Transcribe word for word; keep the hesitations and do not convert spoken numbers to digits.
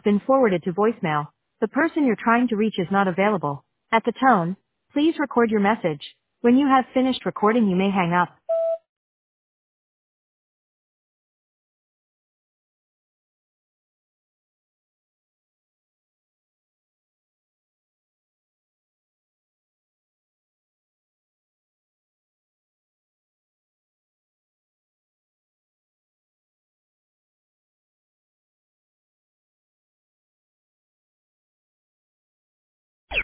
been forwarded to voicemail. The person you're trying to reach is not available. At the tone, please record your message. When you have finished recording, you may hang up.